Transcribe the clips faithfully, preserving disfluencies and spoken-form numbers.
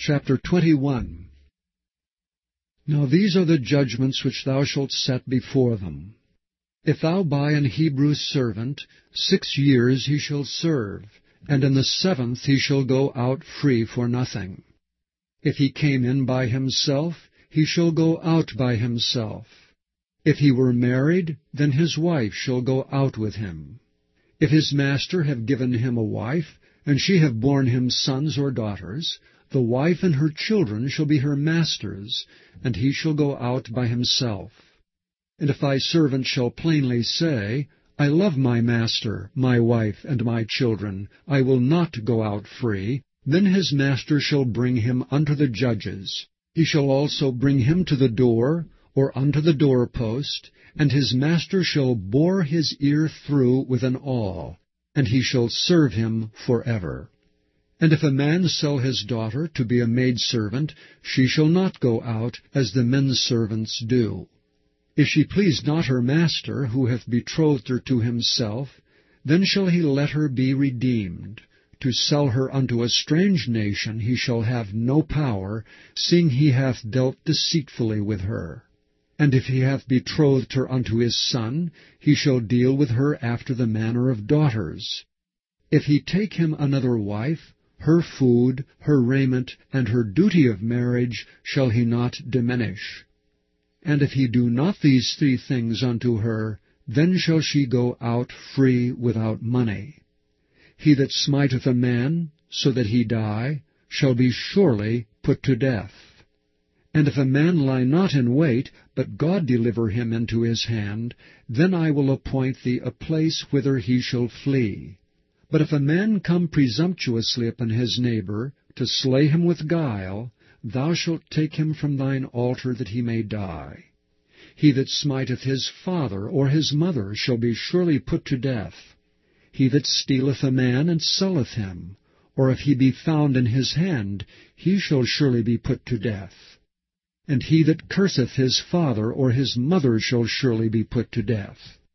Chapter twenty-one. Now these are the judgments which thou shalt set before them. If thou buy an Hebrew servant, six years he shall serve, and in the seventh he shall go out free for nothing. If he came in by himself, he shall go out by himself. If he were married, then his wife shall go out with him. If his master have given him a wife, and she have borne him sons or daughters, the wife and her children shall be her master's, and he shall go out by himself. And if thy servant shall plainly say, I love my master, my wife, and my children, I will not go out free, then his master shall bring him unto the judges. He shall also bring him to the door, or unto the doorpost, and his master shall bore his ear through with an awl, and he shall serve him forever. And if a man sell his daughter to be a maidservant, she shall not go out as the men's servants do. If she please not her master, who hath betrothed her to himself, then shall he let her be redeemed. To sell her unto a strange nation he shall have no power, seeing he hath dealt deceitfully with her. And if he hath betrothed her unto his son, he shall deal with her after the manner of daughters. If he take him another wife, her food, her raiment, and her duty of marriage shall he not diminish. And if he do not these three things unto her, then shall she go out free without money. He that smiteth a man, so that he die, shall be surely put to death. And if a man lie not in wait, but God deliver him into his hand, then I will appoint thee a place whither he shall flee. But if a man come presumptuously upon his neighbor, to slay him with guile, thou shalt take him from thine altar that he may die. He that smiteth his father or his mother shall be surely put to death. He that stealeth a man and selleth him, or if he be found in his hand, he shall surely be put to death. And he that curseth his father or his mother shall surely be put to death.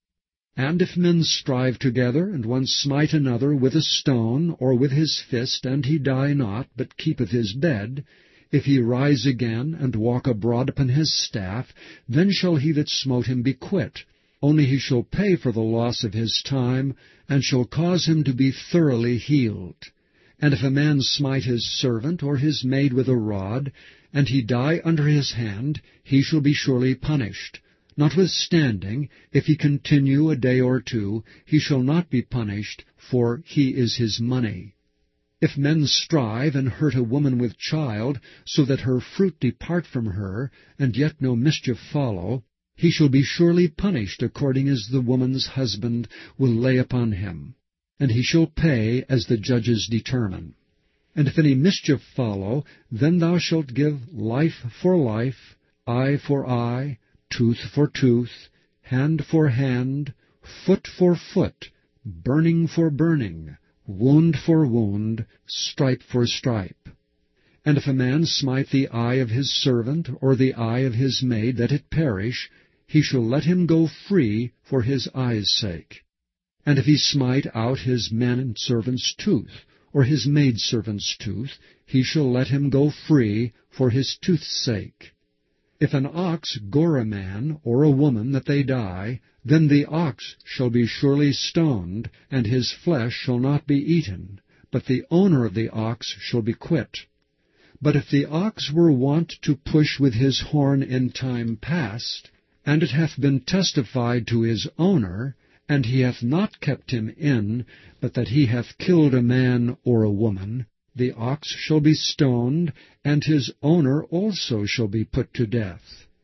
And if men strive together, and one smite another with a stone, or with his fist, and he die not, but keepeth his bed, if he rise again, and walk abroad upon his staff, then shall he that smote him be quit. Only he shall pay for the loss of his time, and shall cause him to be thoroughly healed. And if a man smite his servant or his maid with a rod, and he die under his hand, he shall be surely punished. Notwithstanding, if he continue a day or two, he shall not be punished, for he is his money. If men strive and hurt a woman with child, so that her fruit depart from her, and yet no mischief follow, he shall be surely punished according as the woman's husband will lay upon him, and he shall pay as the judges determine. And if any mischief follow, then thou shalt give life for life, eye for eye, tooth for tooth, hand for hand, foot for foot, burning for burning, wound for wound, stripe for stripe. And if a man smite the eye of his servant, or the eye of his maid, that it perish, he shall let him go free for his eye's sake. And if he smite out his manservant's tooth, or his maidservant's tooth, he shall let him go free for his tooth's sake. If an ox gore a man or a woman that they die, then the ox shall be surely stoned, and his flesh shall not be eaten, but the owner of the ox shall be quit. But if the ox were wont to push with his horn in time past, and it hath been testified to his owner, and he hath not kept him in, but that he hath killed a man or a woman, the ox shall be stoned, and his owner also shall be put to death.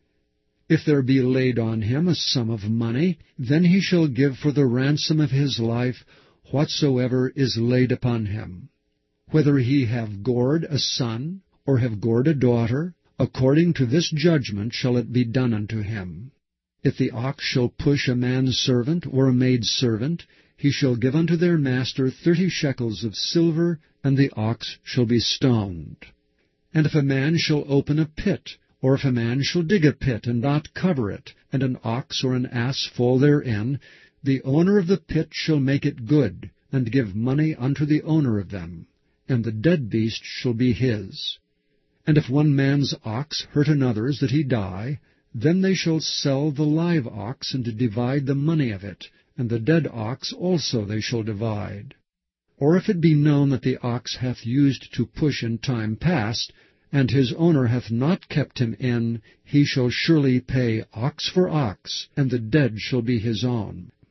If there be laid on him a sum of money, then he shall give for the ransom of his life whatsoever is laid upon him. Whether he have gored a son, or have gored a daughter, according to this judgment shall it be done unto him. If the ox shall push a man's servant or a maid's servant, he shall give unto their master thirty shekels of silver, and the ox shall be stoned. And if a man shall open a pit, or if a man shall dig a pit, and not cover it, and an ox or an ass fall therein, the owner of the pit shall make it good, and give money unto the owner of them, and the dead beast shall be his. And if one man's ox hurt another's that he die, then they shall sell the live ox, and divide the money of it, and the dead ox also they shall divide. Or if it be known that the ox hath used to push in time past, and his owner hath not kept him in, he shall surely pay ox for ox, and the dead shall be his own.